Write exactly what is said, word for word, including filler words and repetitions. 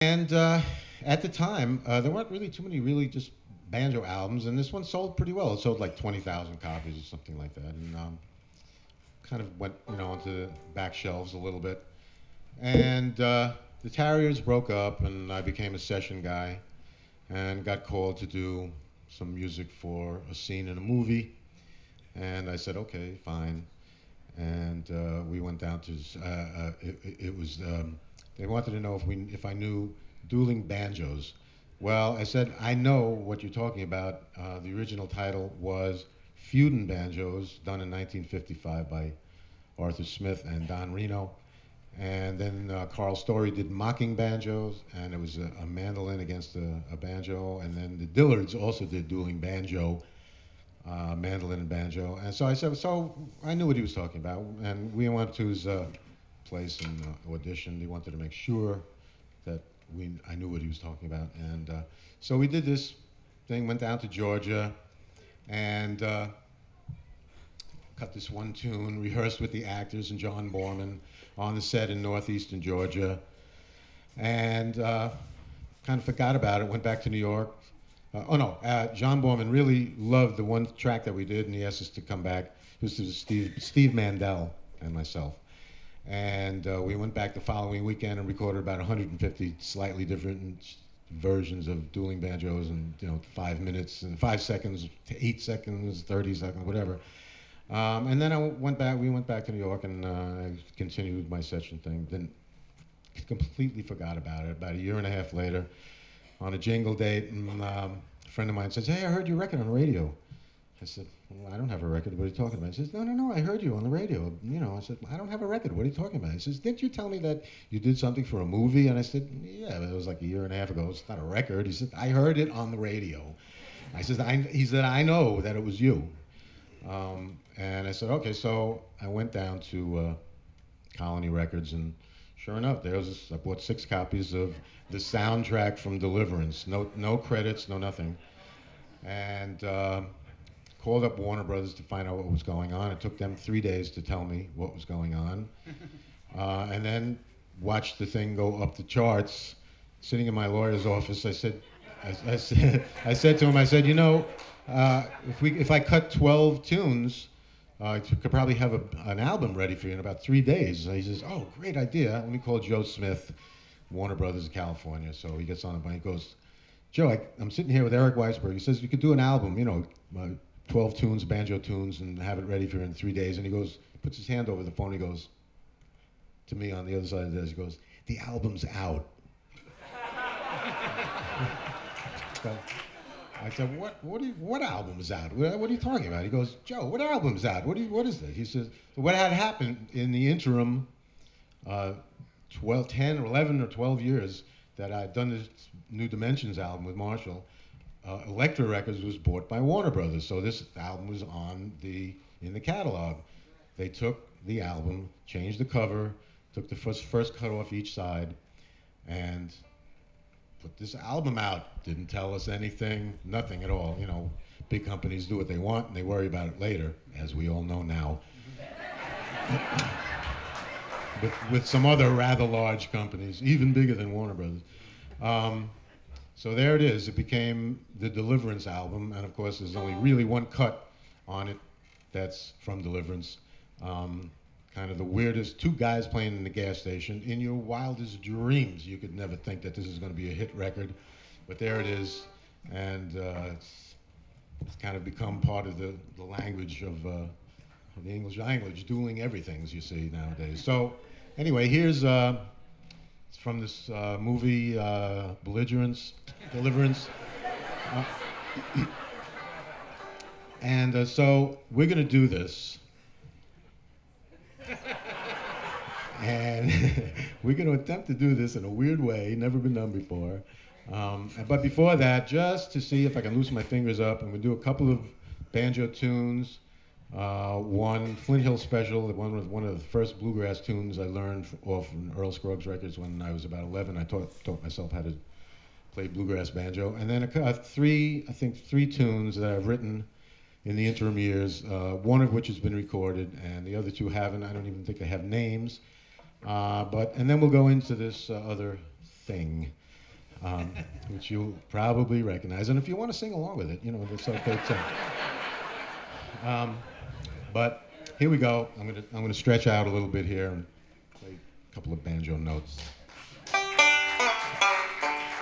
And uh, at the time, uh, there weren't really too many really just banjo albums, and this one sold pretty well. It sold like twenty thousand copies or something like that, and um, kind of went, you know, onto the back shelves a little bit. And uh, the Tarriers broke up, and I became a session guy, and got called to do some music for a scene in a movie. And I said, okay, fine. And uh, we went down to, uh, uh, it, it was, um, they wanted to know if, we, if I knew dueling banjos. Well, I said, I know what you're talking about. Uh, the original title was Feudin' Banjos, done in nineteen fifty-five by Arthur Smith and Don Reno. And then uh, Carl Story did Mocking Banjos, and it was a, a mandolin against a, a banjo. And then the Dillards also did dueling banjo, uh, mandolin and banjo. And so I said, so I knew what he was talking about. And we went to his uh, place and uh, auditioned. He wanted to make sure that we, I knew what he was talking about. And uh, so we did this thing, went down to Georgia, and uh, cut this one tune, rehearsed with the actors and John Borman on the set in northeastern Georgia, and uh, kind of forgot about it, went back to New York. Uh, oh no, uh, John Borman really loved the one track that we did, and he asked us to come back. This was Steve, Steve Mandel and myself. And uh, we went back the following weekend and recorded about one hundred fifty slightly different versions of dueling banjos, and you know, five minutes and five seconds to eight seconds, thirty seconds, whatever. Um, and then I went back. We went back to New York, and uh, I continued my session thing. Then completely forgot about it. About a year and a half later, on a jingle date, and, um, a friend of mine says, "Hey, I heard your record on the radio." I said, "Well, I don't have a record. What are you talking about?" He says, "No, no, no. I heard you on the radio. You know." I said, "I don't have a record. What are you talking about?" He says, "Didn't you tell me that you did something for a movie?" And I said, "Yeah, but it was like a year and a half ago. It's not a record." He said, "I heard it on the radio." I said, I, "He said, I know that it was you." Um, and I said, okay, so I went down to uh, Colony Records, and sure enough, there was this, I bought six copies of the soundtrack from Deliverance. No, no credits, no nothing. And uh, called up Warner Brothers to find out what was going on. It took them three days to tell me what was going on. Uh, and then watched the thing go up the charts. Sitting in my lawyer's office, I said, I, I said, I said to him, I said, you know, uh, if we, if I cut twelve tunes, uh, I could probably have a, an album ready for you in about three days. And he says, oh, great idea. Let me call Joe Smith, Warner Brothers of California. So he gets on the phone. He goes, Joe, I, I'm sitting here with Eric Weisberg. He says, you could do an album, you know, uh, twelve tunes, banjo tunes, and have it ready for you in three days. And he goes, puts his hand over the phone. He goes to me on the other side of the desk. He goes, the album's out. So I said, what, what, you, what album is out? What, what are you talking about? He goes, Joe, what album is out? What, do you, what is this? He says, so what had happened in the interim, uh, twelve, ten or eleven or twelve years that I'd done this New Dimensions album with Marshall, uh, Elektra Records was bought by Warner Brothers. So this album was on the, in the catalog. They took the album, changed the cover, took the first, first cut off each side, and put this album out. Didn't tell us anything, nothing at all. You know, big companies do what they want and they worry about it later, as we all know now. with, with some other rather large companies, even bigger than Warner Brothers. Um, so there it is. It became the Deliverance album, and of course there's only really one cut on it that's from Deliverance. Um, kind of the weirdest, two guys playing in the gas station. In your wildest dreams, you could never think that this is going to be a hit record, but there it is, and uh, it's, it's kind of become part of the, the language of, uh, of the English language, dueling everything, as you see nowadays. So anyway, here's uh, it's from this uh, movie, uh, Belligerence, Deliverance. Uh, and uh, so we're going to do this. And we're going to attempt to do this in a weird way, never been done before. Um, but before that, just to see if I can loosen my fingers up, I'm going to do a couple of banjo tunes. Uh, one, Flint Hill Special, one of, one of the first bluegrass tunes I learned off from Earl Scruggs records when I was about eleven. I taught, taught myself how to play bluegrass banjo. And then a, uh, three, I think three tunes that I've written in the interim years, uh, one of which has been recorded, and the other two haven't. I don't even think they have names. Uh, but and then we'll go into this uh, other thing. um, which you'll probably recognize. And if you want to sing along with it, you know, that's okay too. Um, but here we go. I'm gonna I'm gonna stretch out a little bit here and play a couple of banjo notes.